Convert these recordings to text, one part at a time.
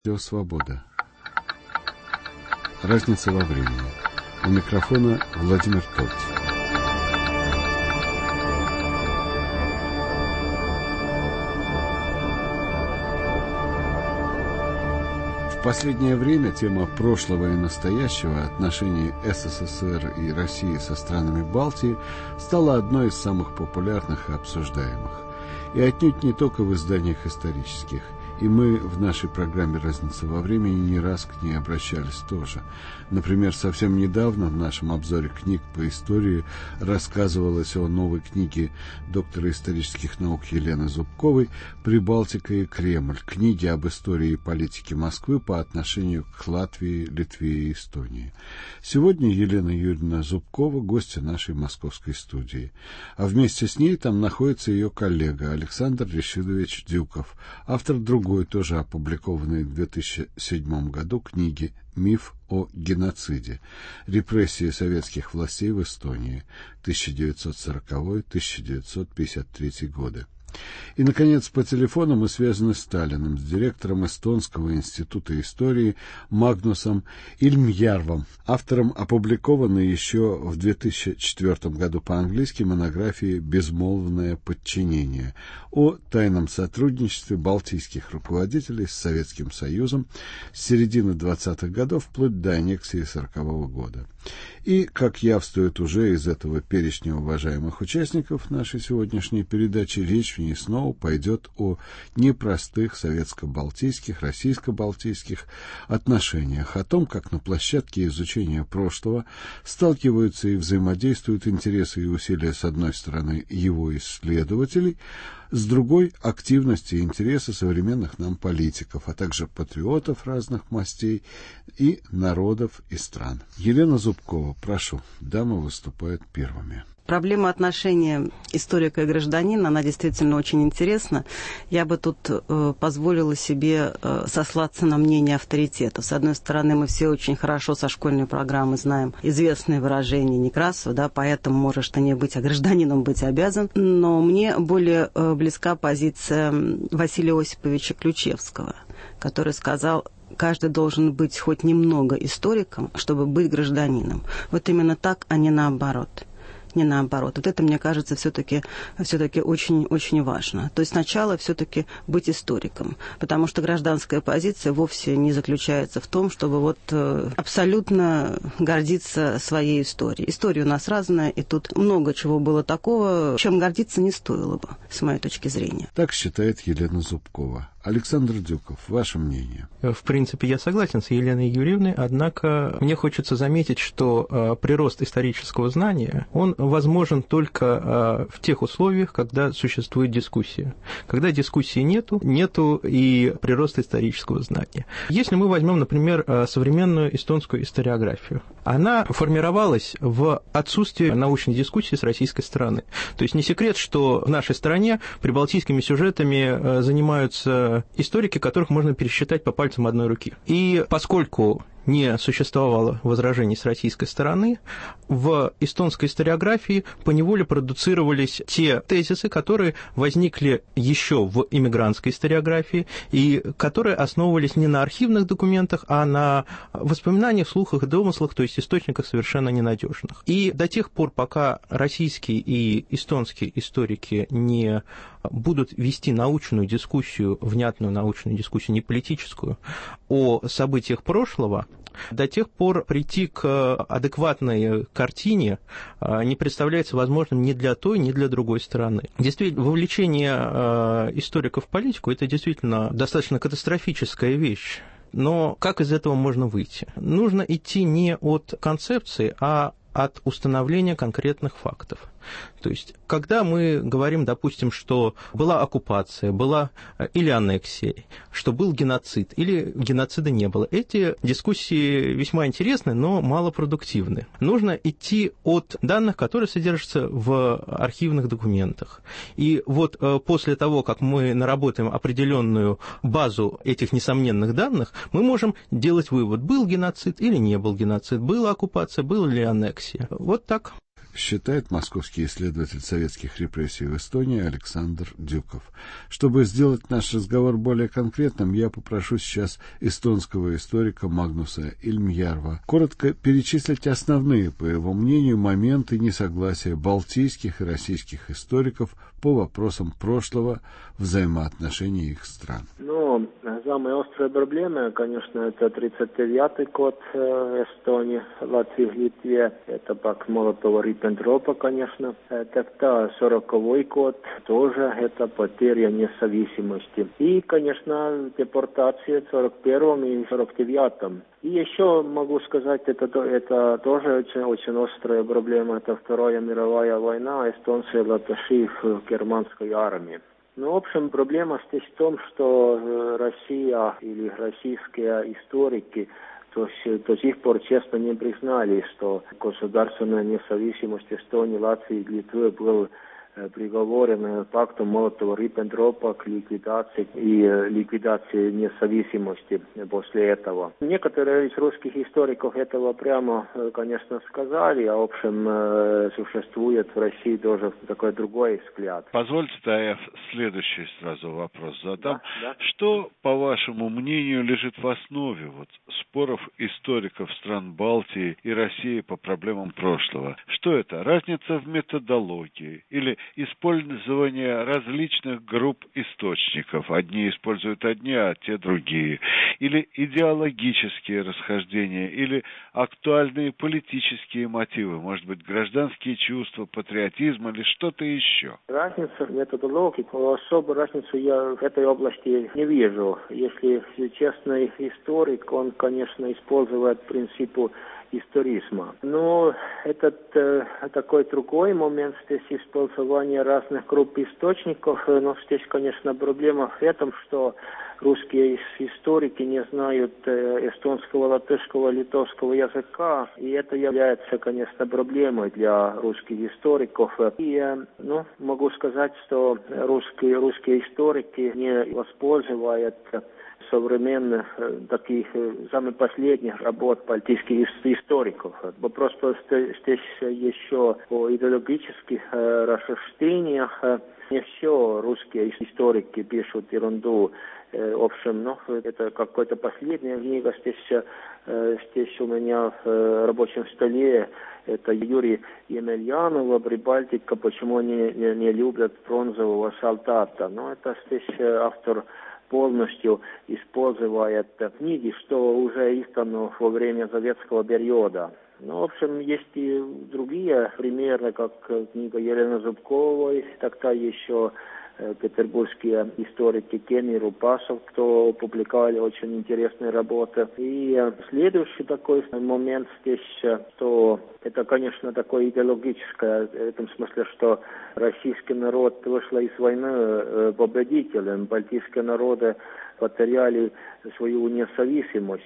Радио Свобода. Разница во времени. У микрофона Владимир Тольц. В последнее время тема прошлого и настоящего, отношений СССР и России со странами Балтии, стала одной из самых популярных и обсуждаемых. И отнюдь не только в изданиях исторических. И мы в нашей программе «Разница во времени» не раз к ней обращались тоже. Например, совсем недавно в нашем обзоре книг по истории рассказывалось о новой книге доктора исторических наук Елены Зубковой «Прибалтика и Кремль. Книги об истории и политике Москвы по отношению к Латвии, Литве и Эстонии». Сегодня Елена Юрьевна Зубкова – гостья нашей московской студии. А вместе с ней там находится ее коллега Александр Решидович Дюков, автор другой, тоже опубликованной в 2007 году книги «Миф о геноциде. Репрессии советских властей в Эстонии. 1940-1953 годы». И, наконец, по телефону мы связаны с Сталиным, с директором Эстонского института истории Магнусом Ильмьярвом, автором опубликованной еще в 2004 году по-английски монографии «Безмолвное подчинение» о тайном сотрудничестве балтийских руководителей с Советским Союзом с середины 20-х годов вплоть до аннексии 1940 года. И, как явствует уже из этого перечня уважаемых участников нашей сегодняшней передачи, речь в ней снова пойдет о непростых советско-балтийских, российско-балтийских отношениях, о том, как на площадке изучения прошлого сталкиваются и взаимодействуют интересы и усилия, с одной стороны, его исследователей, с другой — активности и интересы современных нам политиков, а также патриотов разных мастей и народов и стран. Елена Зубкова, прошу, дамы выступают первыми. Проблема отношения историка и гражданина, она действительно очень интересна. Я бы тут позволила себе сослаться на мнение авторитетов. С одной стороны, мы все очень хорошо со школьной программы знаем известное выражение Некрасова, да, поэтому можешь ты не быть, а гражданином быть обязан. Но мне более близка позиция Василия Осиповича Ключевского, который сказал: каждый должен быть хоть немного историком, чтобы быть гражданином. Вот именно так, а не наоборот. Не наоборот. Вот это, мне кажется, все-таки очень важно. То есть сначала все-таки быть историком, потому что гражданская позиция вовсе не заключается в том, чтобы вот абсолютно гордиться своей историей. История у нас разная, и тут много чего было такого, чем гордиться не стоило бы, с моей точки зрения. Так считает Елена Зубкова. Александр Дюков, ваше мнение? В принципе, я согласен с Еленой Юрьевной, однако мне хочется заметить, что прирост исторического знания, он возможен только в тех условиях, когда существует дискуссия. Когда дискуссии нету и прироста исторического знания. Если мы возьмем, например, современную эстонскую историографию, она формировалась в отсутствии научной дискуссии с российской стороны. То есть не секрет, что в нашей стране прибалтийскими сюжетами занимаются историки, которых можно пересчитать по пальцам одной руки. И поскольку не существовало возражений с российской стороны, в эстонской историографии поневоле продуцировались те тезисы, которые возникли еще в иммигрантской историографии и которые основывались не на архивных документах, а на воспоминаниях, слухах и домыслах, то есть источниках совершенно ненадежных. И до тех пор, пока российские и эстонские историки не будут вести научную дискуссию, внятную научную дискуссию, не политическую, о событиях прошлого, до тех пор прийти к адекватной картине не представляется возможным ни для той, ни для другой стороны. Действительно, вовлечение историков в политику – это действительно достаточно катастрофическая вещь. Но как из этого можно выйти? Нужно идти не от концепции, а от установления конкретных фактов. То есть, когда мы говорим, допустим, что была оккупация, была или аннексия, что был геноцид, или геноцида не было, эти дискуссии весьма интересны, но малопродуктивны. Нужно идти от данных, которые содержатся в архивных документах. И вот после того, как мы наработаем определенную базу этих несомненных данных, мы можем делать вывод, был геноцид или не был геноцид, была оккупация, была ли аннексия. Вот так. считает московский исследователь советских репрессий в Эстонии Александр Дюков. Чтобы сделать наш разговор более конкретным, я попрошу сейчас эстонского историка Магнуса Ильмьярва коротко перечислить основные, по его мнению, моменты несогласия балтийских и российских историков по вопросам прошлого взаимоотношений их стран. Самая острая проблема, конечно, это 1939 год Эстонии, Латвии, Литве. Это пакт Молотова-Риббентропа, конечно. Тогда 1940 год тоже это потеря независимости. И, конечно, депортация в 1941 и 1949. И еще могу сказать, это тоже очень острая проблема. Это Вторая мировая война, эстонцы латыши в германской армии. В общем, проблема здесь в том, что Россия или российские историки до сих пор честно не признали, что государственная независимость Эстонии, Латвии и Литвы была приговорена пактом Молотова-Риббентропа к ликвидации независимости после этого. Некоторые из русских историков этого прямо, конечно, сказали, а в общем существует в России тоже такой другой взгляд. Позвольте, я следующий сразу вопрос задам. Да. Что, по вашему мнению, лежит в основе споров историков стран Балтии и России по проблемам прошлого? Что это? Разница в методологии или использование различных групп источников? Одни используют одни, а те другие. Или идеологические расхождения, или актуальные политические мотивы, может быть, гражданские чувства, патриотизм или что-то еще? Разница в методологии, особой разницы я в этой области не вижу. Если честный историк, он, конечно, использует принципы историзма. Но этот такой другой момент здесь использования разных групп источников. Но здесь, конечно, проблема в этом, что русские историки не знают эстонского, латышского, литовского языка, и это является, конечно, проблемой для русских историков. И, могу сказать, что русские историки не воспользуют современных таких самых последних работ балтийских историков. Вопрос здесь еще о идеологических расхождениях. Не все русские историки пишут ерунду. В общем, это какая-то последняя книга здесь у меня в рабочем столе. Это Юрий Емельянова, Прибалтика, почему они не любят бронзового солдата. Это здесь автор полностью использует книги, что уже издано во время советского периода. В общем, есть и другие примеры, как книга Елены Зубковой, тогда еще петербургские историки Кен и Рупасов, кто публиковали очень интересные работы. И следующий такой момент здесь, что это, конечно, такое идеологическое, в этом смысле, что российский народ вышел из войны победителем, балтийские народы потеряли свою независимость.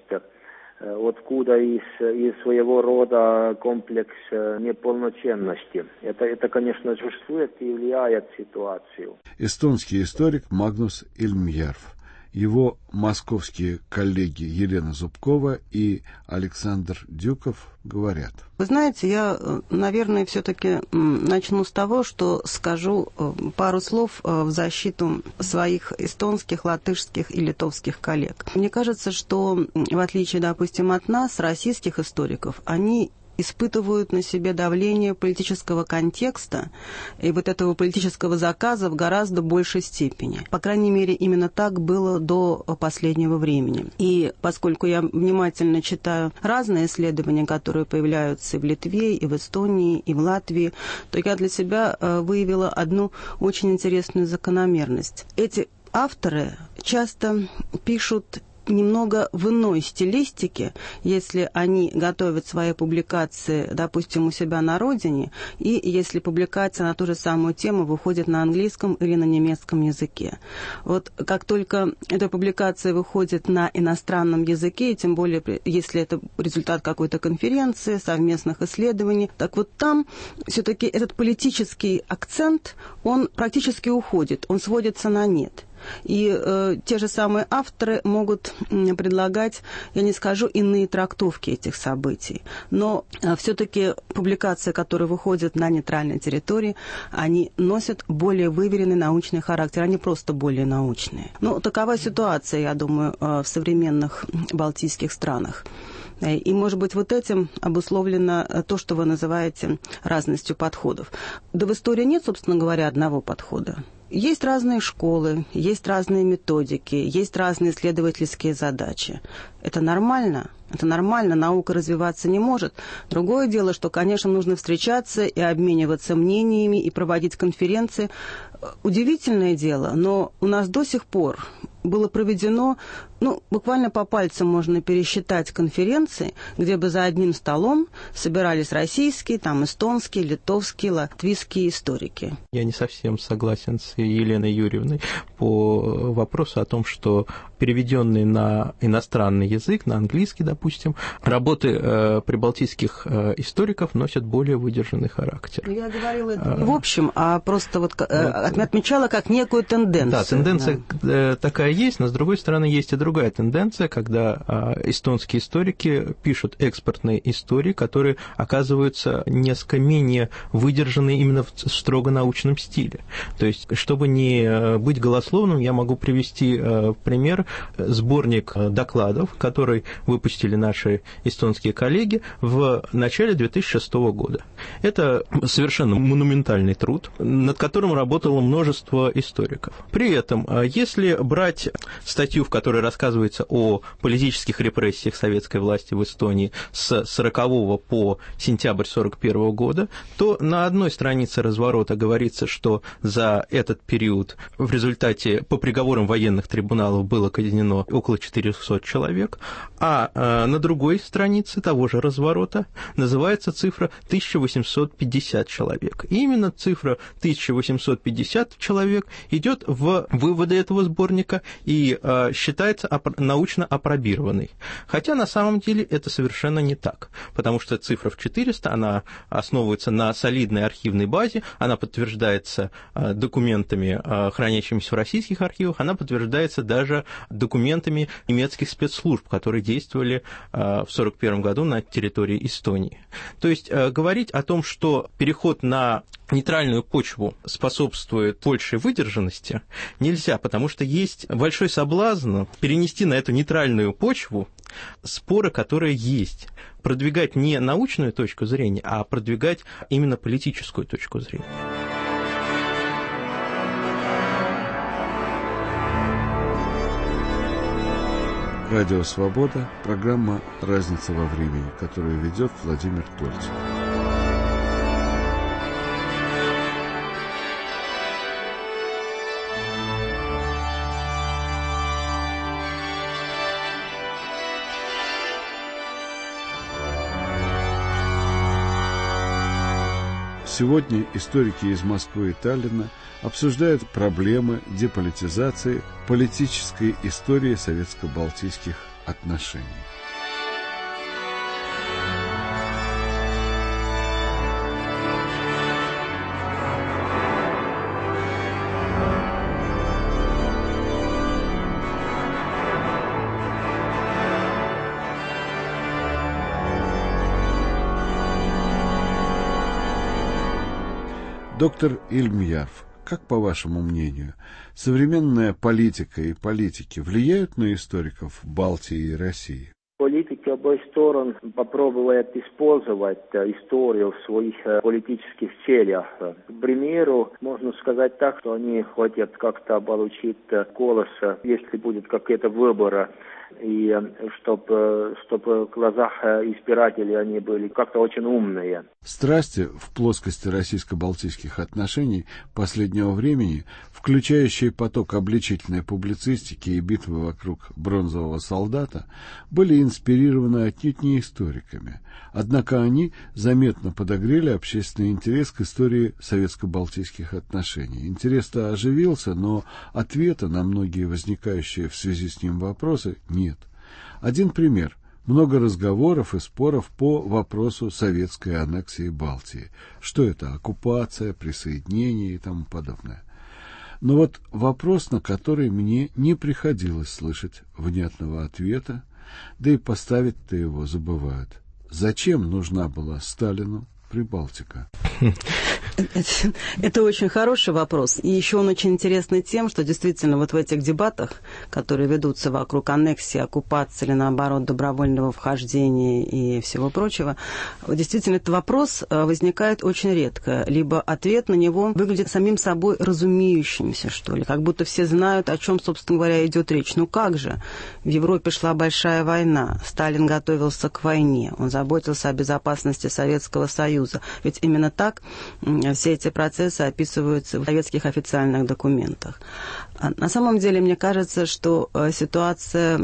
Откуда из своего рода комплекс неполноценности. Это, конечно, существует и влияет на ситуацию. Эстонский историк Магнус Ильмьярв. Его московские коллеги Елена Зубкова и Александр Дюков говорят. Вы знаете, я, наверное, все-таки начну с того, что скажу пару слов в защиту своих эстонских, латышских и литовских коллег. Мне кажется, что, в отличие, допустим, от нас, российских историков, они испытывают на себе давление политического контекста и этого политического заказа в гораздо большей степени. По крайней мере, именно так было до последнего времени. И поскольку я внимательно читаю разные исследования, которые появляются и в Литве, и в Эстонии, и в Латвии, то я для себя выявила одну очень интересную закономерность. Эти авторы часто пишут немного в иной стилистике, если они готовят свои публикации, допустим, у себя на родине, и если публикация на ту же самую тему выходит на английском или на немецком языке. Как только эта публикация выходит на иностранном языке, и тем более, если это результат какой-то конференции, совместных исследований, так там все-таки этот политический акцент, он практически уходит, он сводится на нет. И те же самые авторы могут предлагать, я не скажу, иные трактовки этих событий. Но все-таки публикации, которые выходят на нейтральной территории, они носят более выверенный научный характер, они просто более научные. Ну, такова ситуация, я думаю, в современных балтийских странах. И, может быть, вот этим обусловлено то, что вы называете разностью подходов. Да в истории нет, собственно говоря, одного подхода. Есть разные школы, есть разные методики, есть разные исследовательские задачи. Это нормально. Это нормально, наука развиваться не может. Другое дело, что, конечно, нужно встречаться и обмениваться мнениями, и проводить конференции. Удивительное дело, но у нас до сих пор было проведено, буквально по пальцам можно пересчитать конференции, где бы за одним столом собирались российские, эстонские, литовские, латвийские историки. Я не совсем согласен с Еленой Юрьевной по вопросу о том, что переведенные на иностранный язык, на английский, допустим, работы прибалтийских историков носят более выдержанный характер. Я говорила это не в общем, а просто отмечала как некую тенденцию. Да, тенденция такая есть, но, с другой стороны, есть и другая тенденция, когда эстонские историки пишут экспортные истории, которые оказываются несколько менее выдержанные именно в строго научном стиле. То есть, чтобы не быть голословным, я могу привести пример сборник докладов, который выпустили наши эстонские коллеги в начале 2006 года. Это совершенно монументальный труд, над которым работало множество историков. При этом, если брать статью, в которой рассказывается о политических репрессиях советской власти в Эстонии с 1940 по сентябрь 1941 года, то на одной странице разворота говорится, что за этот период в результате по приговорам военных трибуналов было казнено около 400 человек, а на другой странице того же разворота называется цифра 1850 человек. И именно цифра 1850 человек идет в выводы этого сборника и считается научно апробированной. Хотя на самом деле это совершенно не так, потому что цифра в 400, она основывается на солидной архивной базе, она подтверждается документами, хранящимися в российских архивах, она подтверждается даже документами немецких спецслужб, которые действовали в 1941 году на территории Эстонии. То есть говорить о том, что переход на нейтральную почву способствует большей выдержанности, нельзя, потому что есть большой соблазн перенести на эту нейтральную почву споры, которые есть. Продвигать не научную точку зрения, а продвигать именно политическую точку зрения. Радио «Свобода», программа «Разница во времени», которую ведет Владимир Тольцев. Сегодня историки из Москвы и Таллина обсуждают проблемы деполитизации политической истории советско-балтийских отношений. Доктор Ильмьярв, как по вашему мнению, современная политика и политики влияют на историков Балтии и России? Политики обоих сторон попробуют использовать историю в своих политических целях. К примеру, можно сказать так, что они хотят как-то получить голос, если будет какие-то выборы, и чтобы в глазах избирателей они были как-то очень умные. Страсти в плоскости российско-балтийских отношений последнего времени, включающие поток обличительной публицистики и битвы вокруг бронзового солдата, были инспирированы отнюдь не историками. Однако они заметно подогрели общественный интерес к истории советско-балтийских отношений. Интерес-то оживился, но ответа на многие возникающие в связи с ним вопросы нет. Один пример. Много разговоров и споров по вопросу советской аннексии Балтии. Что это? Оккупация, присоединение и тому подобное. Но вот вопрос, на который мне не приходилось слышать внятного ответа, да и поставить-то его забывают. Зачем нужна была Сталину Прибалтика? Это очень хороший вопрос. И еще он очень интересный тем, что действительно вот в этих дебатах, которые ведутся вокруг аннексии, оккупации или, наоборот, добровольного вхождения и всего прочего, действительно этот вопрос возникает очень редко. Либо ответ на него выглядит самим собой разумеющимся, что ли. Как будто все знают, о чем, собственно говоря, идет речь. Ну как же? В Европе шла большая война. Сталин готовился к войне. Он заботился о безопасности Советского Союза. Ведь именно так все эти процессы описываются в советских официальных документах. На самом деле, мне кажется, что ситуация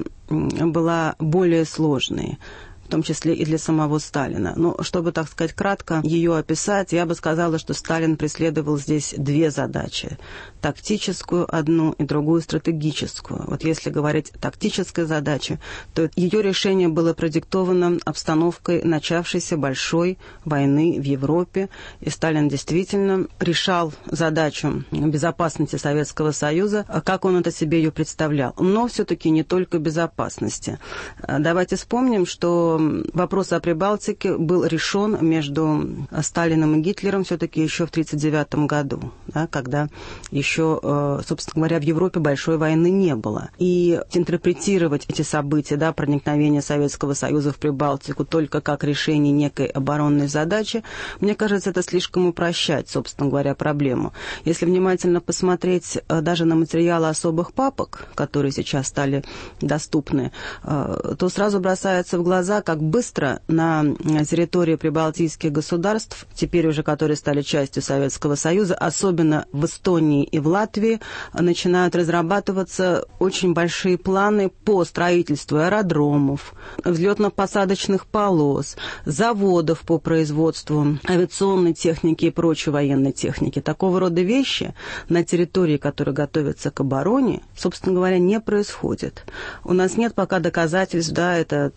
была более сложной, в том числе и для самого Сталина. Но чтобы, так сказать, кратко ее описать, я бы сказала, что Сталин преследовал здесь две задачи. Тактическую одну и другую стратегическую. Вот если говорить о тактической задаче, то ее решение было продиктовано обстановкой начавшейся большой войны в Европе. И Сталин действительно решал задачу безопасности Советского Союза, как он это себе ее представлял. Но все-таки не только безопасности. Давайте вспомним, что вопрос о Прибалтике был решен между Сталиным и Гитлером все-таки еще в 1939 году, да, когда еще, собственно говоря, в Европе большой войны не было. И интерпретировать эти события, да, проникновение Советского Союза в Прибалтику только как решение некой оборонной задачи, мне кажется, это слишком упрощать, собственно говоря, проблему. Если внимательно посмотреть даже на материалы особых папок, которые сейчас стали доступны, то сразу бросается в глаза, как быстро на территории прибалтийских государств, теперь уже которые стали частью Советского Союза, особенно в Эстонии и в Латвии, начинают разрабатываться очень большие планы по строительству аэродромов, взлетно-посадочных полос, заводов по производству авиационной техники и прочей военной техники. Такого рода вещи на территории, которые готовятся к обороне, собственно говоря, не происходит. У нас нет пока доказательств, да, это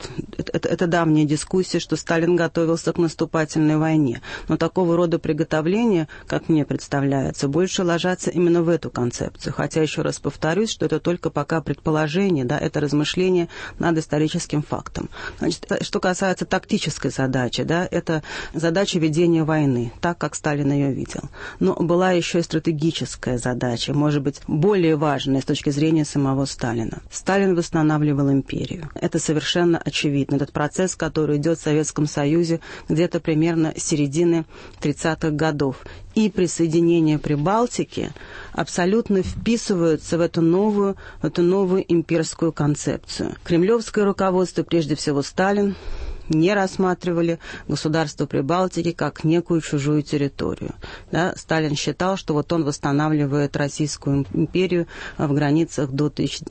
давняя дискуссия, что Сталин готовился к наступательной войне. Но такого рода приготовления, как мне представляется, больше ложатся именно в эту концепцию. Хотя, еще раз повторюсь, что это только пока предположение, да, это размышление над историческим фактом. Значит, что касается тактической задачи, да, это задача ведения войны, так, как Сталин ее видел. Но была еще и стратегическая задача, может быть, более важная с точки зрения самого Сталина. Сталин восстанавливал империю. Это совершенно очевидно. Этот процесс, который идет в Советском Союзе где-то примерно с середины 30-х годов. И присоединение Прибалтики абсолютно вписываются в эту новую имперскую концепцию. Кремлевское руководство, прежде всего Сталин, не рассматривали государство Прибалтики как некую чужую территорию. Да, Сталин считал, что вот он восстанавливает Российскую империю в границах до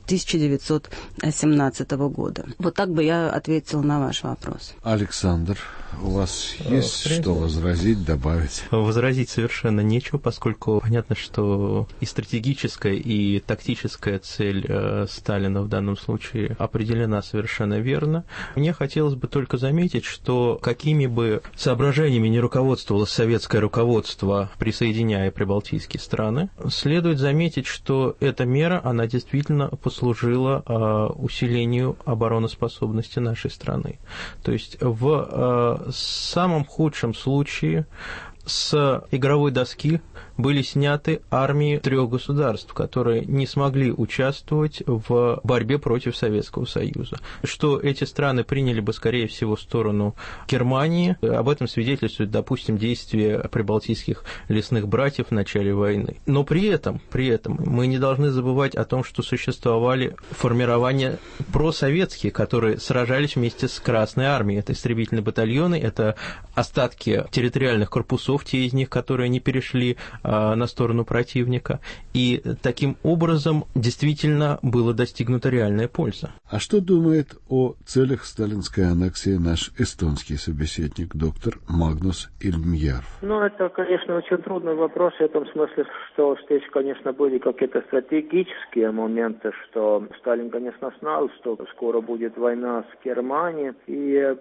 1917 года. Вот так бы я ответила на ваш вопрос. Александр, у вас есть что возразить, добавить? Возразить совершенно нечего, поскольку понятно, что и стратегическая, и тактическая цель Сталина в данном случае определена совершенно верно. Мне хотелось бы только заметить, что какими бы соображениями не руководствовалось советское руководство, присоединяя прибалтийские страны, следует заметить, что эта мера, она действительно послужила усилению обороноспособности нашей страны. То есть в самом худшем случае с игровой доски были сняты армии 3 государств, которые не смогли участвовать в борьбе против Советского Союза. Что эти страны приняли бы, скорее всего, сторону Германии. Об этом свидетельствует, допустим, действия прибалтийских лесных братьев в начале войны. Но при этом мы не должны забывать о том, что существовали формирования просоветские, которые сражались вместе с Красной армией. Это истребительные батальоны, это остатки территориальных корпусов, те из них, которые не перешли на сторону противника. И таким образом действительно была достигнута реальная польза. А что думает о целях сталинской аннексии наш эстонский собеседник, доктор Магнус Ильмьярв? Ну, это, конечно, очень трудный вопрос в этом смысле, что здесь, конечно, были какие-то стратегические моменты, что Сталин, конечно, знал, что скоро будет война с Германией, и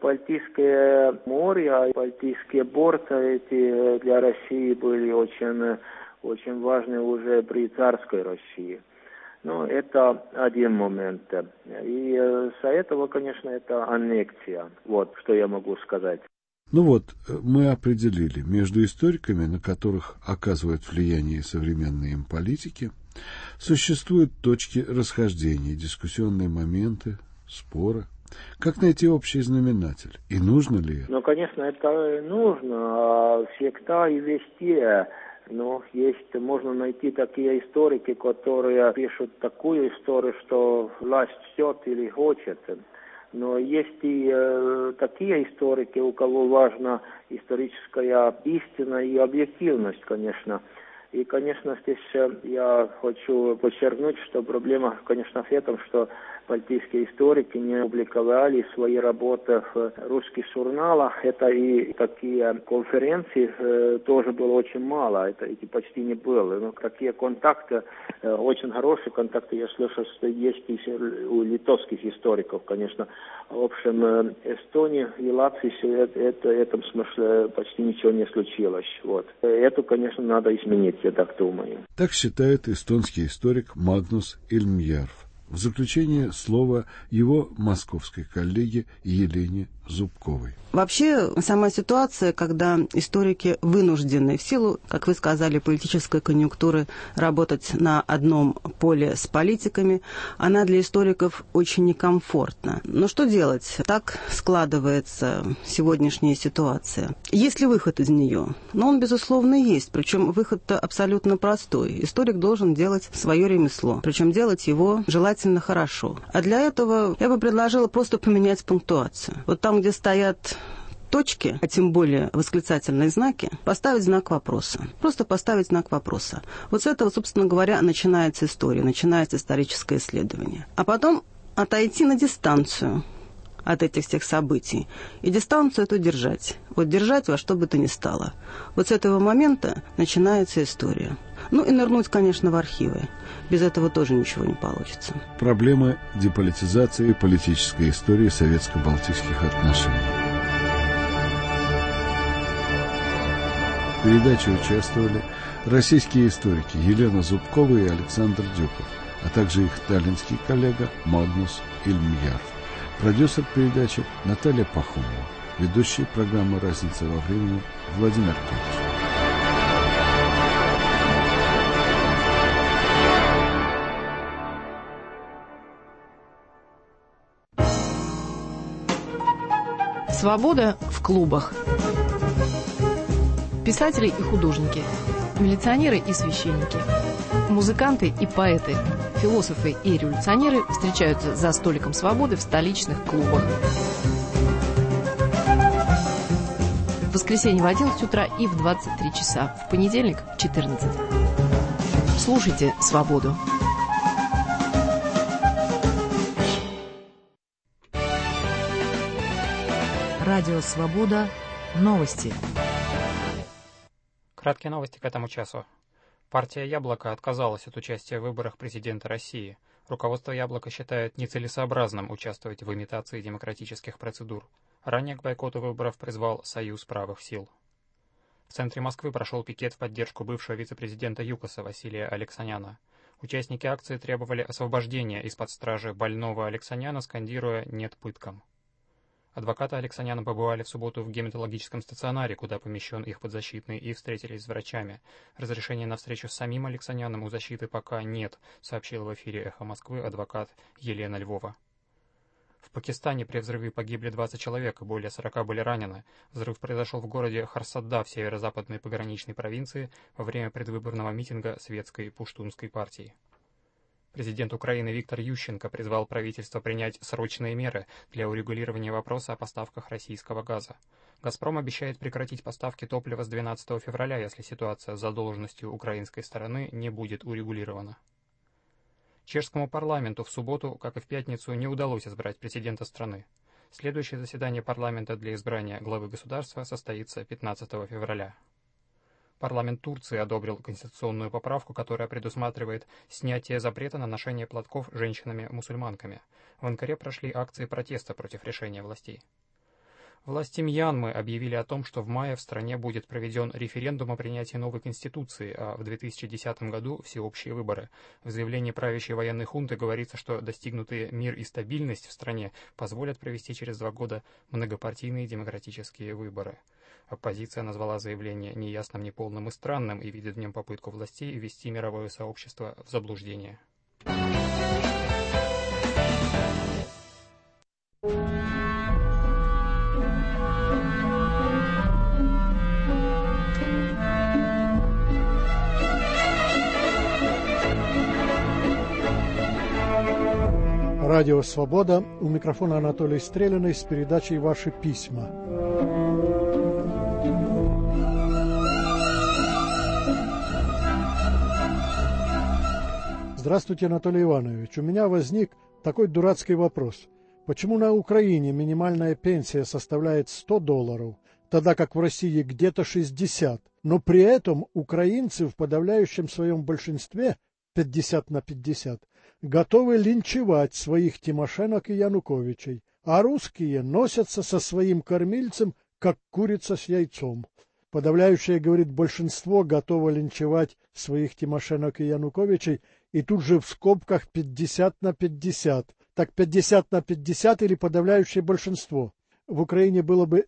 Балтийское море, Балтийские порты эти для России были очень очень важный уже при царской России. Ну, это один момент. И из-за этого, конечно, это аннексия. Вот, что я могу сказать. Ну вот, мы определили, между историками, на которых оказывают влияние современные им политики, существуют точки расхождения, дискуссионные моменты, споры. Как найти общий знаменатель? И нужно ли это? Ну, конечно, это нужно. Всегда и везде. Но есть, можно найти такие историки, которые пишут такую историю, что власть ждет или хочет. Но есть и такие историки, у кого важна историческая истина и объективность, конечно. И, конечно, здесь я хочу подчеркнуть, что проблема, конечно, в этом, что балтийские историки не публиковали свои работы в русских журналах. Это и такие конференции тоже было очень мало, это почти не было. Но такие контакты, очень хорошие контакты, я слышал, что есть и у литовских историков, конечно. В общем, Эстонии и Латвии в этом смысле почти ничего не случилось. Вот. Это, конечно, надо изменить, я так думаю. Так считает эстонский историк Магнус Ильмьярв. В заключение слово его московской коллеге Елене Зубковой. Вообще, сама ситуация, когда историки вынуждены в силу, как вы сказали, политической конъюнктуры работать на одном поле с политиками, она для историков очень некомфортна. Но что делать? Так складывается сегодняшняя ситуация. Есть ли выход из нее? Но он, безусловно, есть. Причем выход-то абсолютно простой. Историк должен делать свое ремесло. Причем делать его желательно хорошо. А для этого я бы предложила просто поменять пунктуацию. Вот там, где стоят точки, а тем более восклицательные знаки, поставить знак вопроса. Просто поставить знак вопроса. Вот с этого, собственно говоря, начинается история, начинается историческое исследование. А потом отойти на дистанцию от этих всех событий. И дистанцию эту держать. Вот держать во что бы то ни стало. Вот с этого момента начинается история. Ну и нырнуть, конечно, в архивы. Без этого тоже ничего не получится. Проблема деполитизации и политической истории советско-балтийских отношений. В передаче участвовали российские историки Елена Зубкова и Александр Дюков, а также их таллинский коллега Магнус Ильмьярв. Продюсер передачи Наталья Пахомова. Ведущий программы «Разница во времени» Владимир Павлович. Свобода в клубах. Писатели и художники, милиционеры и священники, музыканты и поэты, философы и революционеры встречаются за столиком свободы в столичных клубах. В воскресенье в 11 утра и в 23 часа, в понедельник в 14. Слушайте «Свободу». Радио «Свобода». Новости. Краткие новости к этому часу. Партия «Яблоко» отказалась от участия в выборах президента России. Руководство «Яблоко» считает нецелесообразным участвовать в имитации демократических процедур. Ранее к бойкоту выборов призвал Союз правых сил. В центре Москвы прошел пикет в поддержку бывшего вице-президента ЮКОСа Василия Алексаняна. Участники акции требовали освобождения из-под стражи больного Алексаняна, скандируя «нет пыткам». Адвокаты Алексаняна побывали в субботу в гематологическом стационаре, куда помещен их подзащитный, и встретились с врачами. Разрешения на встречу с самим Алексаняном у защиты пока нет, сообщила в эфире «Эхо Москвы» адвокат Елена Львова. В Пакистане при взрыве погибли 20 человек, и более 40 были ранены. Взрыв произошел в городе Харсадда в северо-западной пограничной провинции во время предвыборного митинга светской пуштунской партии. Президент Украины Виктор Ющенко призвал правительство принять срочные меры для урегулирования вопроса о поставках российского газа. «Газпром» обещает прекратить поставки топлива с 12 февраля, если ситуация с задолженностью украинской стороны не будет урегулирована. Чешскому парламенту в субботу, как и в пятницу, не удалось избрать президента страны. Следующее заседание парламента для избрания главы государства состоится 15 февраля. Парламент Турции одобрил конституционную поправку, которая предусматривает снятие запрета на ношение платков женщинами-мусульманками. В Анкаре прошли акции протеста против решения властей. Власти Мьянмы объявили о том, что в мае в стране будет проведен референдум о принятии новой конституции, а в 2010 году всеобщие выборы. В заявлении правящей военной хунты говорится, что достигнутые мир и стабильность в стране позволят провести через 2 года многопартийные демократические выборы. Оппозиция назвала заявление неясным, неполным и странным и видит в нем попытку властей ввести мировое сообщество в заблуждение. Радио «Свобода». У микрофона Анатолий Стреляный с передачей «Ваши письма». Здравствуйте, Анатолий Иванович. У меня возник такой дурацкий вопрос. Почему на Украине минимальная пенсия составляет $100, тогда как в России где-то 60, но при этом украинцы в подавляющем своем большинстве 50/50 готовы линчевать своих Тимошенок и Януковичей, а русские носятся со своим кормильцем, как курица с яйцом. Подавляющее, говорит, большинство готово линчевать своих Тимошенок и Януковичей, и тут же в скобках 50/50. Так 50/50 или подавляющее большинство? В Украине было бы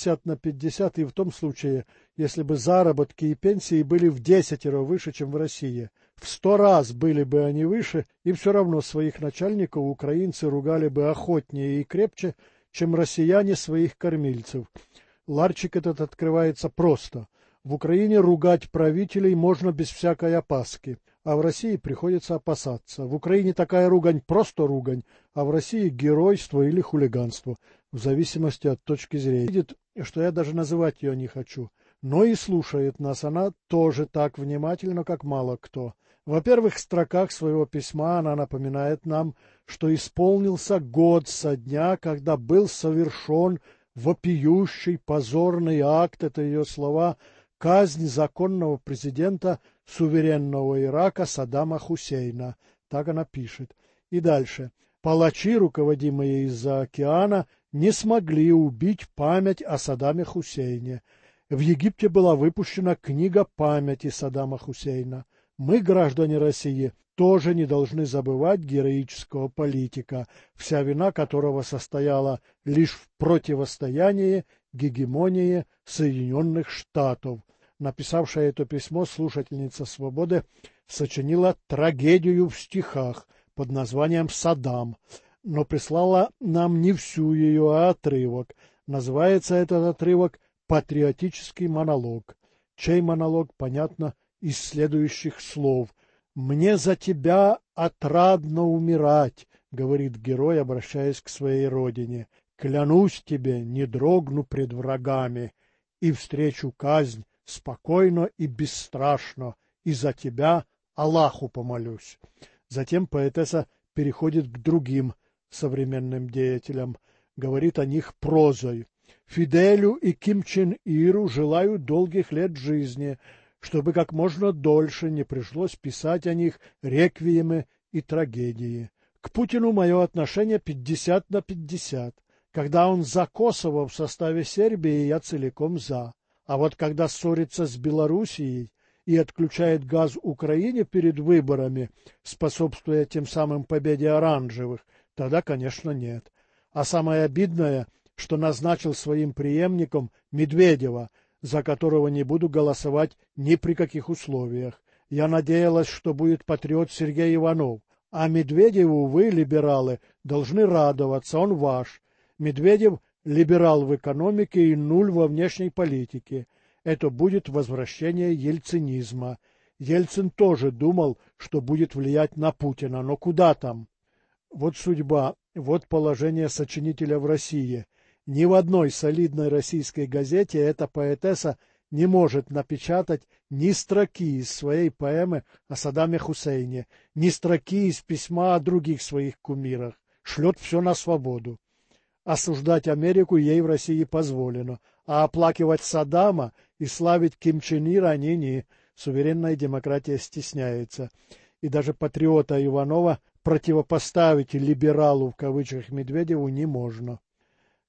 50/50 и в том случае, если бы заработки и пенсии были в 10 раз выше, чем в России. В 100 раз были бы они выше, и все равно своих начальников украинцы ругали бы охотнее и крепче, чем россияне своих кормильцев. Ларчик этот открывается просто. В Украине ругать правителей можно без всякой опаски, а в России приходится опасаться. В Украине такая ругань просто ругань, а в России геройство или хулиганство, в зависимости от точки зрения. Видит, что я даже называть ее не хочу, но и слушает нас она тоже так внимательно, как мало кто. В первых строках своего письма она напоминает нам, что исполнился год со дня, когда был совершен вопиющий позорный акт, это ее слова, казнь законного президента суверенного Ирака Саддама Хусейна. Так она пишет. И дальше. Палачи, руководимые из-за океана, не смогли убить память о Саддаме Хусейне. В Египте была выпущена книга памяти Саддама Хусейна. Мы, граждане России, тоже не должны забывать героического политика, вся вина которого состояла лишь в противостоянии гегемонии Соединенных Штатов. Написавшая это письмо слушательница «Свободы» сочинила трагедию в стихах под названием «Саддам», но прислала нам не всю ее, а отрывок. Называется этот отрывок «Патриотический монолог». Чей монолог, понятно, из следующих слов. «Мне за тебя отрадно умирать», — говорит герой, обращаясь к своей родине. «Клянусь тебе, не дрогну пред врагами, и встречу казнь спокойно и бесстрашно, и за тебя Аллаху помолюсь». Затем поэтесса переходит к другим современным деятелям, говорит о них прозой. «Фиделю и Ким Чен Иру желаю долгих лет жизни, чтобы как можно дольше не пришлось писать о них реквиемы и трагедии. К Путину мое отношение 50/50. Когда он за Косово в составе Сербии, я целиком за. А вот когда ссорится с Белоруссией и отключает газ Украине перед выборами, способствуя тем самым победе оранжевых, тогда, конечно, нет. А самое обидное, что назначил своим преемником Медведева, за которого не буду голосовать ни при каких условиях. Я надеялась, что будет патриот Сергей Иванов. А Медведеву вы, либералы, должны радоваться, он ваш. Медведев – либерал в экономике и нуль во внешней политике. Это будет возвращение ельцинизма. Ельцин тоже думал, что будет влиять на Путина, но куда там? Вот судьба, вот положение сочинителя в России. Ни в одной солидной российской газете эта поэтесса не может напечатать ни строки из своей поэмы о Саддаме Хусейне, ни строки из письма о других своих кумирах. Шлет все на свободу. Осуждать Америку ей в России позволено, а оплакивать Саддама и славить Ким Чен Ира не. Суверенная демократия стесняется. И даже патриота Иванова противопоставить «либералу» в кавычках Медведеву не можно.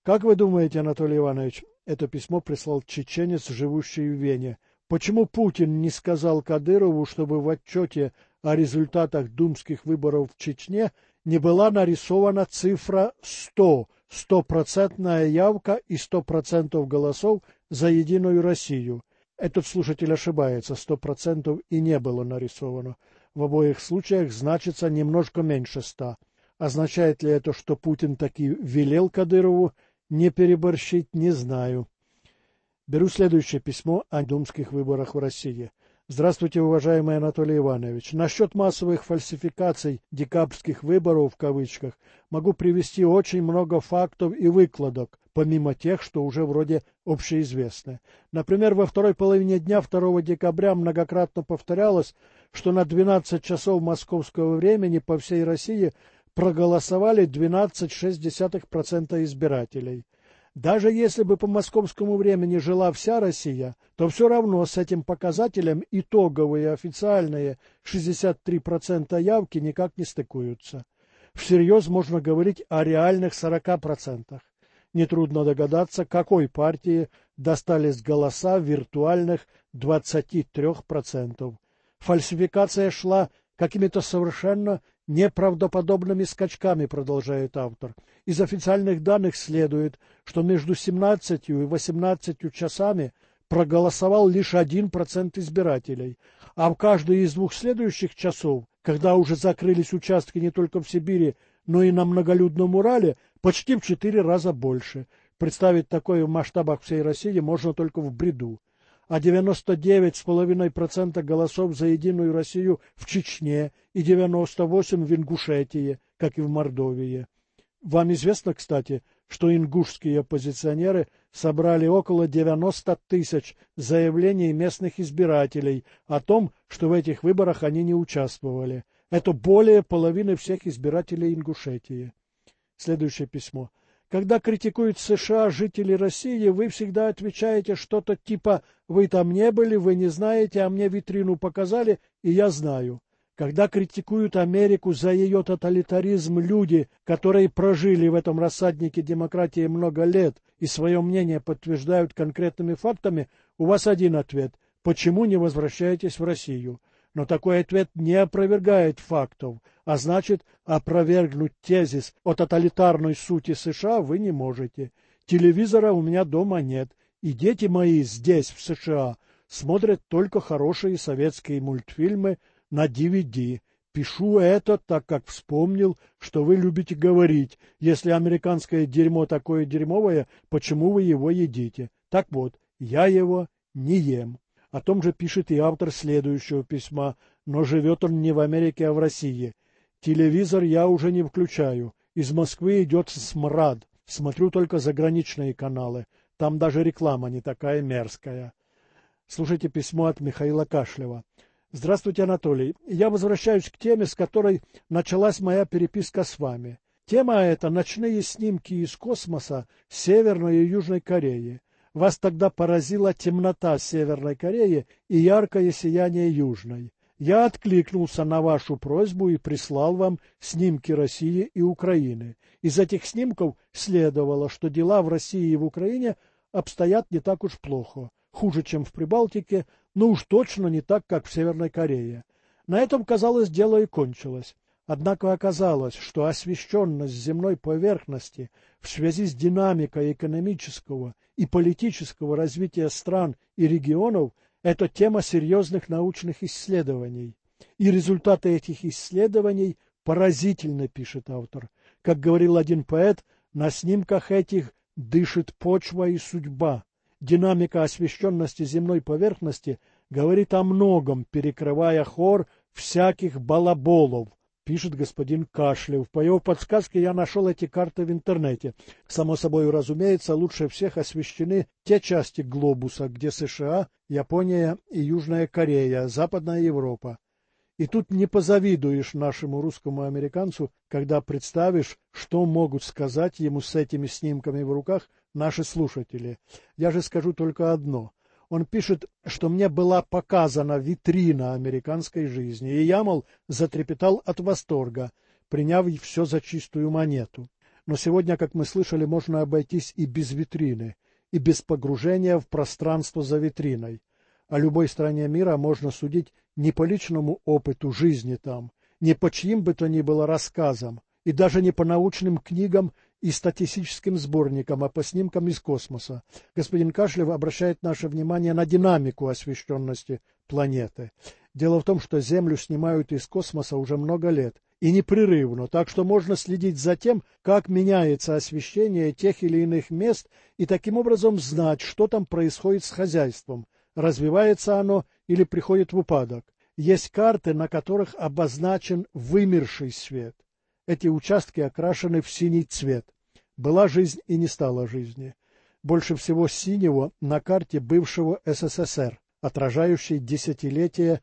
Как вы думаете, Анатолий Иванович, это письмо прислал чеченец, живущий в Вене, почему Путин не сказал Кадырову, чтобы в отчете о результатах думских выборов в Чечне не была нарисована цифра 100, 100% явка и 100% голосов за Единую Россию? Этот слушатель ошибается, 100% и не было нарисовано. В обоих случаях значится немножко меньше 100. Означает ли это, что Путин таки велел Кадырову не переборщить, не знаю. Беру следующее письмо о думских выборах в России. Здравствуйте, уважаемый Анатолий Иванович. Насчет массовых фальсификаций декабрьских выборов в кавычках могу привести очень много фактов и выкладок, помимо тех, что уже вроде общеизвестны. Например, во второй половине дня 2 декабря многократно повторялось, что на 12 часов московского времени по всей России проголосовали 12,6% избирателей. Даже если бы по московскому времени жила вся Россия, то все равно с этим показателем итоговые официальные 63% явки никак не стыкуются. Всерьез можно говорить о реальных 40%. Нетрудно догадаться, какой партии достались голоса виртуальных 23%. Фальсификация шла какими-то совершенно неправдоподобными скачками, продолжает автор. Из официальных данных следует, что между 17 и 18 часами проголосовал лишь 1% избирателей, а в каждый из 2 следующих часов, когда уже закрылись участки не только в Сибири, но и на многолюдном Урале, почти в 4 раза больше. Представить такое в масштабах всей России можно только в бреду. А 99,5% голосов за Единую Россию в Чечне и 98% в Ингушетии, как и в Мордовии. Вам известно, кстати, что ингушские оппозиционеры собрали около 90 тысяч заявлений местных избирателей о том, что в этих выборах они не участвовали. Это более половины всех избирателей Ингушетии. Следующее письмо. Когда критикуют США жители России, вы всегда отвечаете что-то типа «Вы там не были, вы не знаете, а мне витрину показали, и я знаю». Когда критикуют Америку за ее тоталитаризм люди, которые прожили в этом рассаднике демократии много лет и свое мнение подтверждают конкретными фактами, у вас один ответ – почему не возвращаетесь в Россию? Но такой ответ не опровергает фактов, а значит, опровергнуть тезис о тоталитарной сути США вы не можете. Телевизора у меня дома нет, и дети мои здесь, в США, смотрят только хорошие советские мультфильмы на DVD. Пишу это, так как вспомнил, что вы любите говорить, если американское дерьмо такое дерьмовое, почему вы его едите? Так вот, я его не ем. О том же пишет и автор следующего письма, но живет он не в Америке, а в России. Телевизор я уже не включаю. Из Москвы идет смрад. Смотрю только заграничные каналы. Там даже реклама не такая мерзкая. Слушайте письмо от Михаила Кашлева. Здравствуйте, Анатолий. Я возвращаюсь к теме, с которой началась моя переписка с вами. Тема эта – ночные снимки из космоса Северной и Южной Кореи. Вас тогда поразила темнота Северной Кореи и яркое сияние Южной. Я откликнулся на вашу просьбу и прислал вам снимки России и Украины. Из этих снимков следовало, что дела в России и в Украине обстоят не так уж плохо. Хуже, чем в Прибалтике, но уж точно не так, как в Северной Корее. На этом, казалось, дело и кончилось. Однако оказалось, что освещенность земной поверхности в связи с динамикой экономического и политического развития стран и регионов – это тема серьезных научных исследований. И результаты этих исследований поразительны, пишет автор. Как говорил один поэт, на снимках этих дышит почва и судьба. Динамика освещенности земной поверхности говорит о многом, перекрывая хор всяких балаболов, пишет господин Кашлев. По его подсказке я нашел эти карты в интернете. Само собой разумеется, лучше всех освещены те части глобуса, где США, Япония и Южная Корея, Западная Европа. И тут не позавидуешь нашему русскому американцу, когда представишь, что могут сказать ему с этими снимками в руках наши слушатели. Я же скажу только одно. Он пишет, что мне была показана витрина американской жизни, и я, мол, затрепетал от восторга, приняв все за чистую монету. Но сегодня, как мы слышали, можно обойтись и без витрины, и без погружения в пространство за витриной. О любой стране мира можно судить не по личному опыту жизни там, не по чьим бы то ни было рассказам, и даже не по научным книгам и статистическим сборникам, а по снимкам из космоса. Господин Кашлев обращает наше внимание на динамику освещенности планеты. Дело в том, что Землю снимают из космоса уже много лет, и непрерывно, так что можно следить за тем, как меняется освещение тех или иных мест, и таким образом знать, что там происходит с хозяйством, развивается оно или приходит в упадок. Есть карты, на которых обозначен вымерший свет. Эти участки окрашены в синий цвет. Была жизнь и не стало жизни. Больше всего синего на карте бывшего СССР, отражающей десятилетие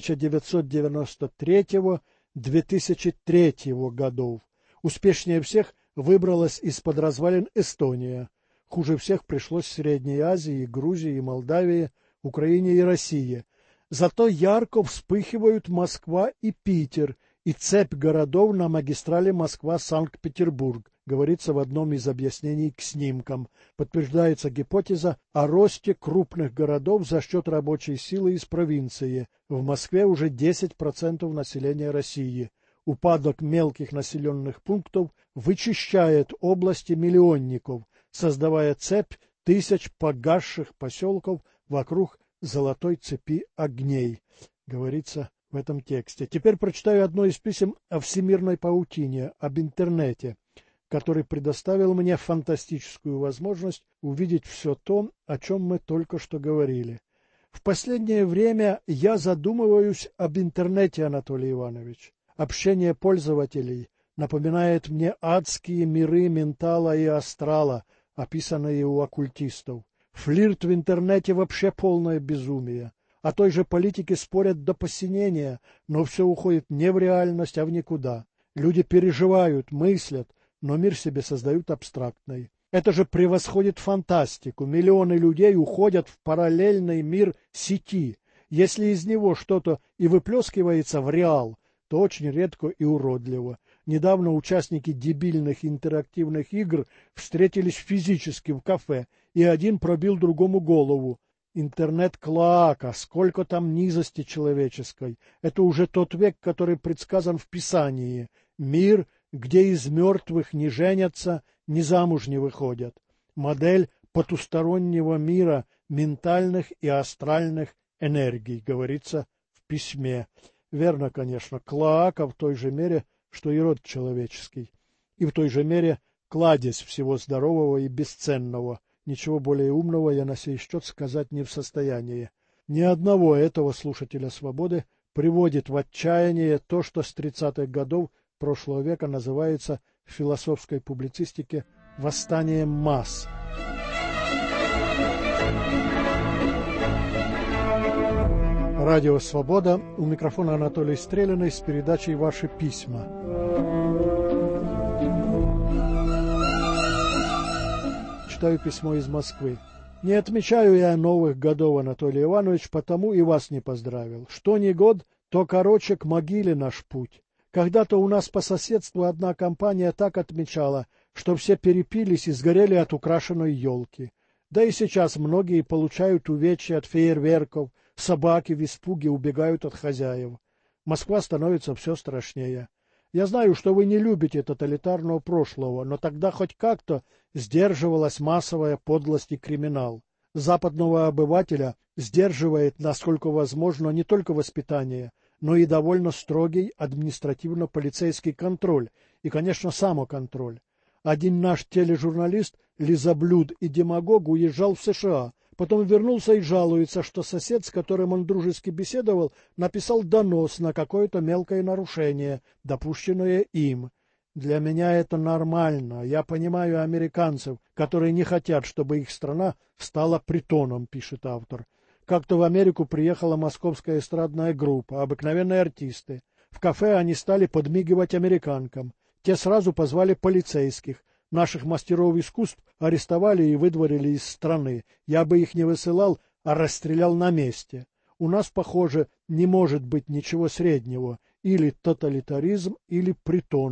1993-2003 годов. Успешнее всех выбралась из-под развалин Эстония. Хуже всех пришлось в Средней Азии, Грузии, Молдавии, Украине и России. Зато ярко вспыхивают Москва и Питер, и цепь городов на магистрали Москва-Санкт-Петербург, говорится в одном из объяснений к снимкам. Подтверждается гипотеза о росте крупных городов за счет рабочей силы из провинции. В Москве уже 10% населения России. Упадок мелких населенных пунктов вычищает области миллионников, создавая цепь тысяч погасших поселков вокруг золотой цепи огней, говорится в этом тексте. Теперь прочитаю одно из писем о всемирной паутине, об интернете, который предоставил мне фантастическую возможность увидеть все то, о чем мы только что говорили. В последнее время я задумываюсь об интернете, Анатолий Иванович. Общение пользователей напоминает мне адские миры ментала и астрала, описанные у оккультистов. Флирт в интернете вообще полное безумие. О той же политике спорят до посинения, но все уходит не в реальность, а в никуда. Люди переживают, мыслят, но мир себе создают абстрактный. Это же превосходит фантастику. Миллионы людей уходят в параллельный мир сети. Если из него что-то и выплескивается в реал, то очень редко и уродливо. Недавно участники дебильных интерактивных игр встретились физически в кафе, и один пробил другому голову. Интернет-клоака, сколько там низости человеческой. Это уже тот век, который предсказан в Писании. Мир, где из мертвых не женятся, ни замуж не выходят. Модель потустороннего мира ментальных и астральных энергий, говорится в письме. Верно, конечно, клоака в той же мере, что и род человеческий. И в той же мере кладезь всего здорового и бесценного. Ничего более умного я на сей счет сказать не в состоянии. Ни одного этого слушателя свободы приводит в отчаяние то, что с 30-х годов прошлого века называется в философской публицистике «восстанием масс». Радио «Свобода». У микрофона Анатолий Стрелиный с передачей «Ваши письма». Читаю письмо из Москвы. Не отмечаю я новых годов, Анатолий Иванович, потому и вас не поздравил. Что ни год, то короче к могиле наш путь. Когда-то у нас по соседству одна компания так отмечала, что все перепились и сгорели от украшенной елки. Да и сейчас многие получают увечья от фейерверков, собаки в испуге убегают от хозяев. Москва становится все страшнее. Я знаю, что вы не любите тоталитарного прошлого, но тогда хоть как-то сдерживалась массовая подлость и криминал. Западного обывателя сдерживает, насколько возможно, не только воспитание, но и довольно строгий административно-полицейский контроль и, конечно, самоконтроль. Один наш тележурналист, лизоблюд и демагог, уезжал в США, потом вернулся и жалуется, что сосед, с которым он дружески беседовал, написал донос на какое-то мелкое нарушение, допущенное им. Для меня это нормально. Я понимаю американцев, которые не хотят, чтобы их страна стала притоном, пишет автор. Как-то в Америку приехала московская эстрадная группа, обыкновенные артисты. В кафе они стали подмигивать американкам. Те сразу позвали полицейских. Наших мастеров искусств арестовали и выдворили из страны. Я бы их не высылал, а расстрелял на месте. У нас, похоже, не может быть ничего среднего. Или тоталитаризм, или притон.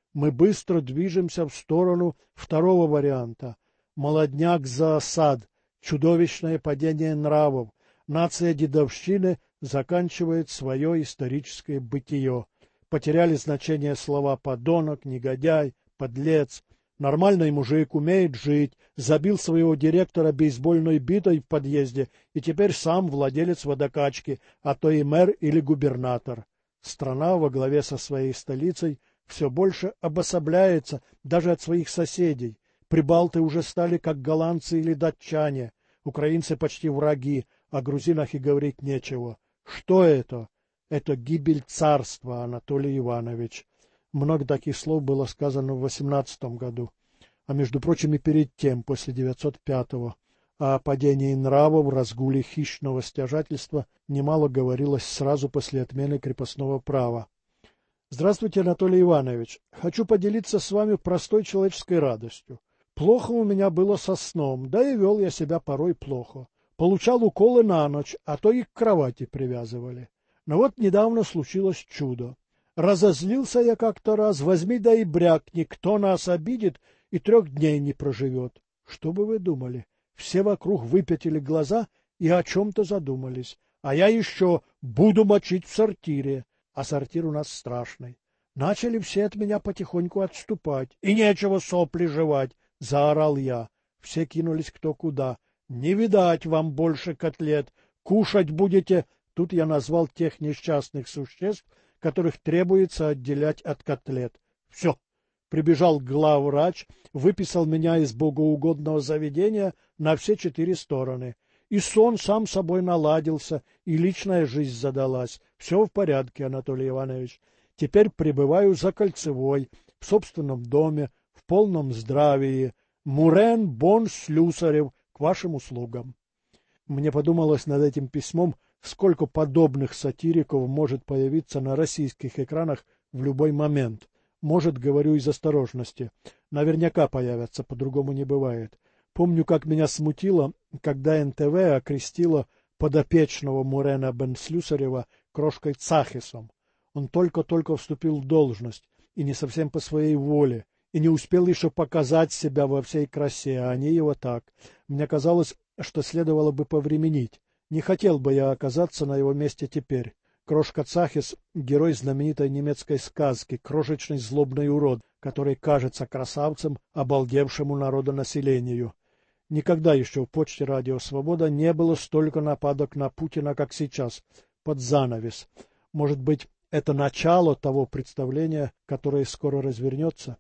Мы быстро движемся в сторону второго варианта. Молодняк за осад, чудовищное падение нравов. Нация дедовщины заканчивает свое историческое бытие. Потеряли значение слова «подонок», «негодяй», «подлец». Нормальный мужик умеет жить, забил своего директора бейсбольной битой в подъезде и теперь сам владелец водокачки, а то и мэр или губернатор. Страна во главе со своей столицей все больше обособляется даже от своих соседей. Прибалты уже стали как голландцы или датчане, украинцы почти враги, о грузинах и говорить нечего. Что это? Это гибель царства, Анатолий Иванович. Много таких слов было сказано в 18 году, а между прочим и перед тем, после 905-го. О падении нравов, разгуле хищного стяжательства немало говорилось сразу после отмены крепостного права. Здравствуйте, Анатолий Иванович. Хочу поделиться с вами простой человеческой радостью. Плохо у меня было со сном, да и вел я себя порой плохо. Получал уколы на ночь, а то и к кровати привязывали. Но вот недавно случилось чудо. Разозлился я как-то раз, возьми да и брякни, кто нас обидит и 3 дней не проживет. Что бы вы думали? Все вокруг выпятили глаза и о чем-то задумались. А я еще буду мочить в сортире. А сортир у нас страшный. Начали все от меня потихоньку отступать. И нечего сопли жевать, заорал я. Все кинулись кто куда. Не видать вам больше котлет. Кушать будете... Тут я назвал тех несчастных существ, которых требуется отделять от котлет. Все. Прибежал главврач, выписал меня из богоугодного заведения на все 4 стороны. И сон сам собой наладился, и личная жизнь задалась. Все в порядке, Анатолий Иванович. Теперь пребываю за Кольцевой, в собственном доме, в полном здравии. Мурен бон Слюсарев, к вашим услугам. Мне подумалось над этим письмом, сколько подобных сатириков может появиться на российских экранах в любой момент. Может, говорю из осторожности. Наверняка появятся, по-другому не бывает. Помню, как меня смутило, когда НТВ окрестило подопечного Мурена бен Слюсарева крошкой Цахисом. Он только-только вступил в должность, и не совсем по своей воле, и не успел еще показать себя во всей красе, а они его так. Мне казалось, что следовало бы повременить. Не хотел бы я оказаться на его месте теперь. Крошка Цахис — герой знаменитой немецкой сказки, крошечный злобный урод, который кажется красавцем обалдевшему народонаселению. Никогда еще в почте «Радио Свобода» не было столько нападок на Путина, как сейчас, под занавес. Может быть, это начало того представления, которое скоро развернется?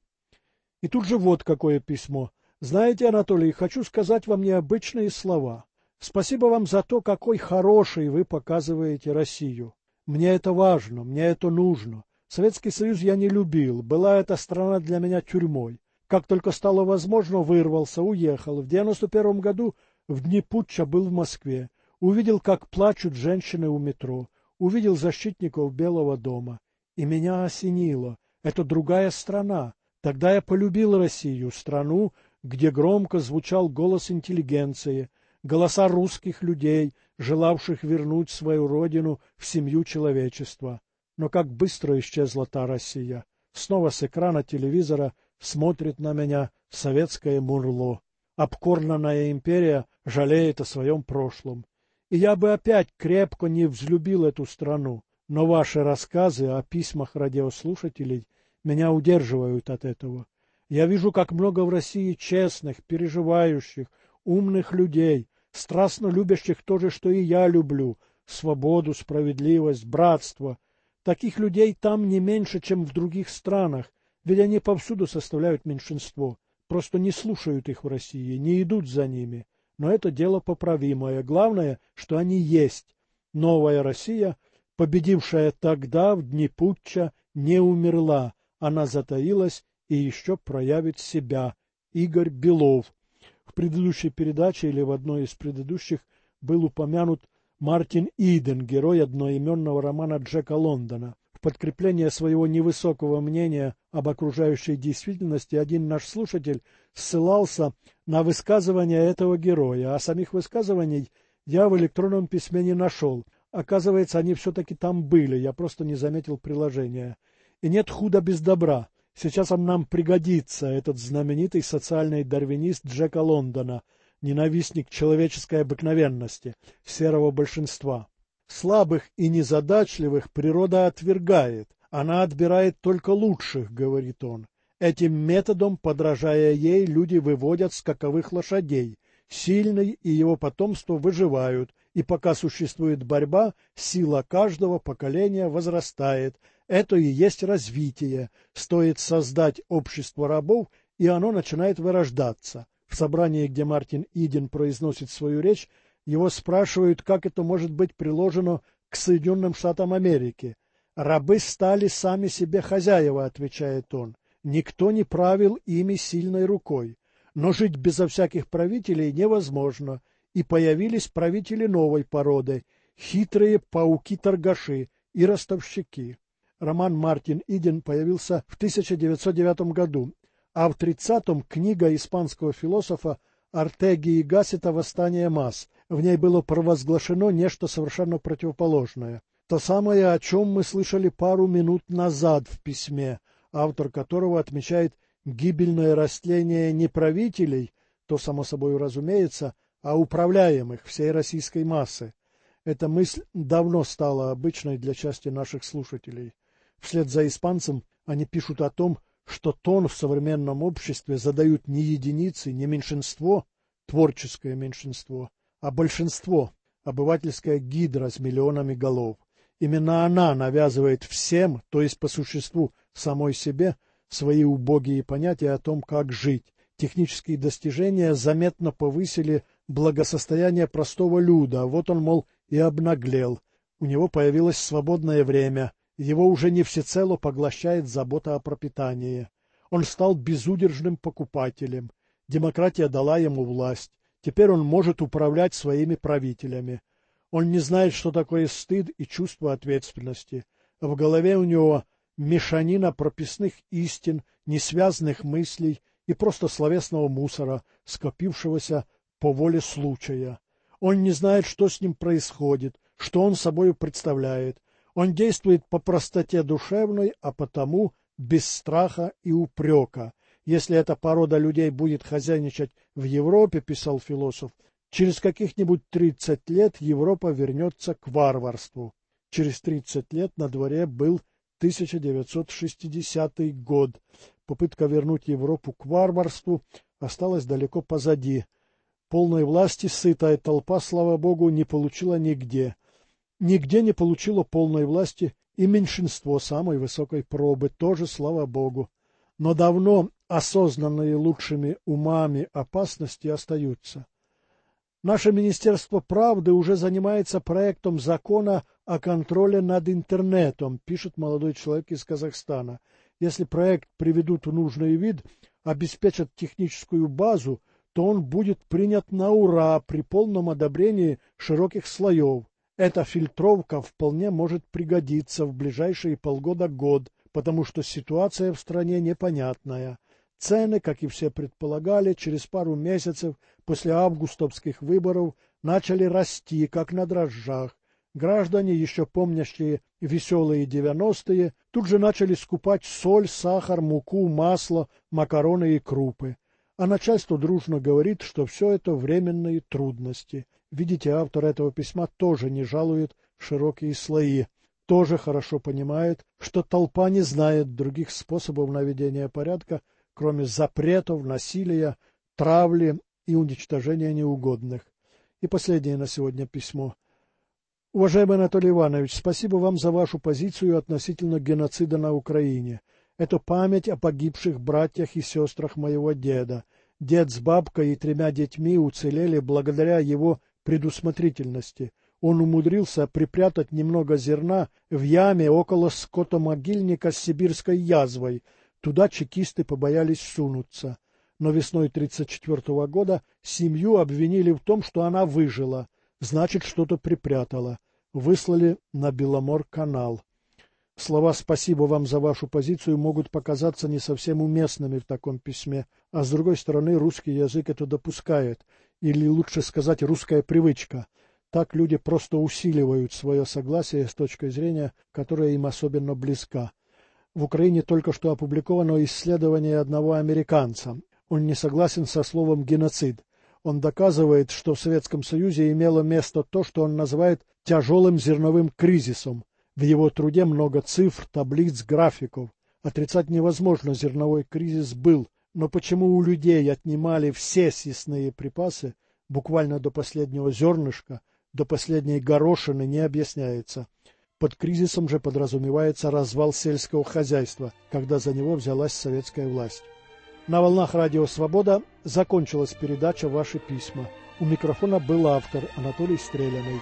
И тут же вот какое письмо. Знаете, Анатолий, хочу сказать вам необычные слова. Спасибо вам за то, какой хорошей вы показываете Россию. Мне это важно, мне это нужно. Советский Союз я не любил, была эта страна для меня тюрьмой. Как только стало возможно, вырвался, уехал. В 91 году в дни путча был в Москве. Увидел, как плачут женщины у метро. Увидел защитников Белого дома. И меня осенило. Это другая страна. Тогда я полюбил Россию, страну, где громко звучал голос интеллигенции, голоса русских людей, желавших вернуть свою родину в семью человечества. Но как быстро исчезла та Россия. Снова с экрана телевизора смотрит на меня советское мурло. Обкорнанная империя жалеет о своем прошлом. И я бы опять крепко не взлюбил эту страну, но ваши рассказы о письмах радиослушателей меня удерживают от этого. Я вижу, как много в России честных, переживающих, умных людей, страстно любящих то же, что и я люблю, свободу, справедливость, братство. Таких людей там не меньше, чем в других странах, ведь они повсюду составляют меньшинство. Просто не слушают их в России, не идут за ними. Но это дело поправимое. Главное, что они есть. Новая Россия, победившая тогда, в дни путча, не умерла. Она затаилась и еще проявит себя. Игорь Белов. В предыдущей передаче или в одной из предыдущих был упомянут Мартин Иден, герой одноименного романа Джека Лондона. В подкрепление своего невысокого мнения об окружающей действительности один наш слушатель ссылался на высказывания этого героя, а самих высказываний я в электронном письме не нашел. Оказывается, они все-таки там были, я просто не заметил приложения. И нет худа без добра. Сейчас он нам пригодится, этот знаменитый социальный дарвинист Джека Лондона, ненавистник человеческой обыкновенности, серого большинства. Слабых и незадачливых природа отвергает, она отбирает только лучших, говорит он. Этим методом, подражая ей, люди выводят скаковых лошадей. Сильный и его потомство выживают, и пока существует борьба, сила каждого поколения возрастает. Это и есть развитие. Стоит создать общество рабов, и оно начинает вырождаться. В собрании, где Мартин Иден произносит свою речь, его спрашивают, как это может быть приложено к Соединенным Штатам Америки. «Рабы стали сами себе хозяева», — отвечает он. «Никто не правил ими сильной рукой. Но жить безо всяких правителей невозможно, и появились правители новой породы — хитрые пауки-торгаши и ростовщики». Роман «Мартин Иден» появился в 1909 году, а в 1930-м книга испанского философа Ортеги и Гассета «Восстание масс». В ней было провозглашено нечто совершенно противоположное. То самое, о чем мы слышали пару минут назад в письме, автор которого отмечает гибельное растление не правителей, то, само собой разумеется, а управляемых всей российской массы. Эта мысль давно стала обычной для части наших слушателей. Вслед за испанцем они пишут о том, что тон в современном обществе задают не единицы, не меньшинство, творческое меньшинство, а большинство, обывательская гидра с миллионами голов. Именно она навязывает всем, то есть по существу самой себе, свои убогие понятия о том, как жить. Технические достижения заметно повысили благосостояние простого люда, вот он, мол, и обнаглел. У него появилось свободное время, его уже не всецело поглощает забота о пропитании. Он стал безудержным покупателем. Демократия дала ему власть. Теперь он может управлять своими правителями. Он не знает, что такое стыд и чувство ответственности. В голове у него мешанина прописных истин, несвязанных мыслей и просто словесного мусора, скопившегося по воле случая. Он не знает, что с ним происходит, что он собою представляет. Он действует по простоте душевной, а потому без страха и упрека. Если эта порода людей будет хозяйничать в Европе, писал философ, через каких-нибудь 30 лет Европа вернется к варварству. Через 30 лет на дворе был 1960 год. Попытка вернуть Европу к варварству осталась далеко позади. Полной власти сытая толпа, слава богу, не получила нигде. Нигде не получило полной власти и меньшинство самой высокой пробы, тоже, слава богу. Но давно осознанные лучшими умами опасности остаются. Наше Министерство правды уже занимается проектом закона о контроле над интернетом, пишет молодой человек из Казахстана. Если проект приведут в нужный вид, обеспечат техническую базу, то он будет принят на ура при полном одобрении широких слоев. Эта фильтровка вполне может пригодиться в ближайшие полгода-год, потому что ситуация в стране непонятная. Цены, как и все предполагали, через пару месяцев после августовских выборов начали расти, как на дрожжах. Граждане, еще помнящие веселые 90-е, тут же начали скупать соль, сахар, муку, масло, макароны и крупы. А начальство дружно говорит, что все это временные трудности. Видите, автор этого письма тоже не жалует широкие слои, тоже хорошо понимает, что толпа не знает других способов наведения порядка, кроме запретов, насилия, травли и уничтожения неугодных. И последнее на сегодня письмо. Уважаемый Анатолий Иванович, спасибо вам за вашу позицию относительно геноцида на Украине. Это память о погибших братьях и сестрах моего деда. Дед с бабкой и 3 детьми уцелели благодаря его предусмотрительности. Он умудрился припрятать немного зерна в яме около скотомогильника с сибирской язвой. Туда чекисты побоялись сунуться. Но весной 1934 года семью обвинили в том, что она выжила. Значит, что-то припрятала. Выслали на Беломор-канал. Слова «спасибо вам за вашу позицию» могут показаться не совсем уместными в таком письме, а с другой стороны русский язык это допускает, или лучше сказать русская привычка. Так люди просто усиливают свое согласие с точкой зрения, которая им особенно близка. В Украине только что опубликовано исследование одного американца. Он не согласен со словом «геноцид». Он доказывает, что в Советском Союзе имело место то, что он называет «тяжелым зерновым кризисом». В его труде много цифр, таблиц, графиков. Отрицать невозможно, зерновой кризис был. Но почему у людей отнимали все съестные припасы, буквально до последнего зернышка, до последней горошины, не объясняется. Под кризисом же подразумевается развал сельского хозяйства, когда за него взялась советская власть. На волнах Радио Свобода закончилась передача «Ваши письма». У микрофона был автор Анатолий Стреляный.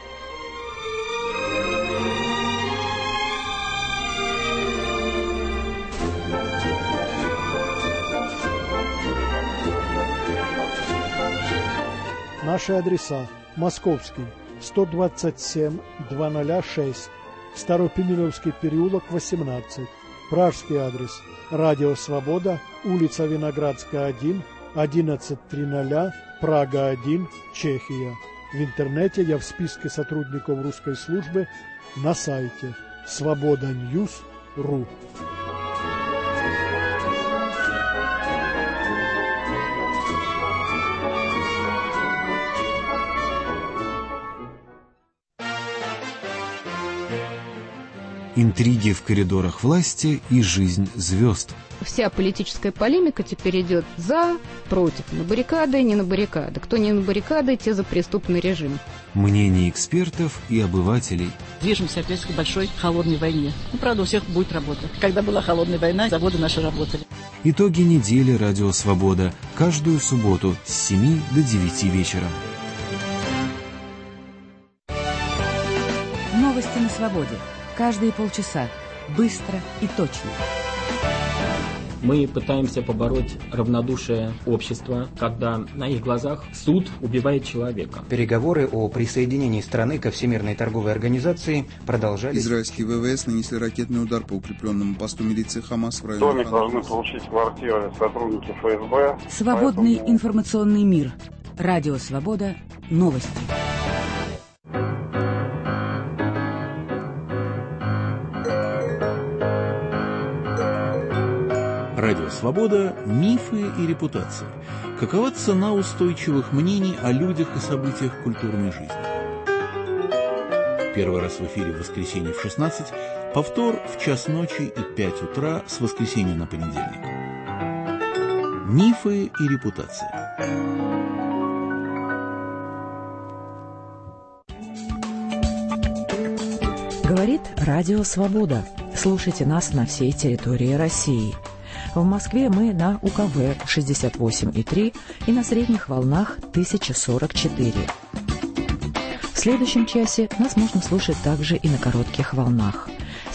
Наши адреса: Московский, 127-206, Старопименовский переулок, 18. Пражский адрес: Радио Свобода, улица Виноградская, 1, 1100, Прага, 1, Чехия. В интернете я в списке сотрудников русской службы на сайте svoboda.news.ru. Интриги в коридорах власти и жизнь звезд. Вся политическая полемика теперь идет за, против, на баррикады, не на баррикады. Кто не на баррикады, те за преступный режим. Мнения экспертов и обывателей. Движемся опять к большой холодной войне. Правда, у всех будет работа. Когда была холодная война, заводы наши работали. Итоги недели «Радио Свобода» каждую субботу с 7 до 9 вечера. Новости на свободе. Каждые полчаса. Быстро и точно. Мы пытаемся побороть равнодушие общества, когда на их глазах суд убивает человека. Переговоры о присоединении страны ко Всемирной торговой организации продолжались. Израильские ВВС нанесли ракетный удар по укрепленному посту милиции Хамас в районе. Домик должны получить квартиры сотрудники ФСБ. Свободный информационный мир. Радио Свобода. Новости. Радио Свобода. Мифы и репутации. Какова цена устойчивых мнений о людях и событиях культурной жизни? Первый раз в эфире в воскресенье в 16, повтор в час ночи и 5 утра с воскресенья на понедельник. Мифы и репутации. Говорит Радио Свобода. Слушайте нас на всей территории России. В Москве мы на УКВ 68,3 и на средних волнах 1044. В следующем часе нас можно слушать также и на коротких волнах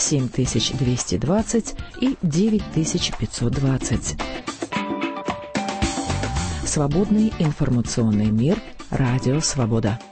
7220 и 9520. Свободный информационный мир. Радио Свобода.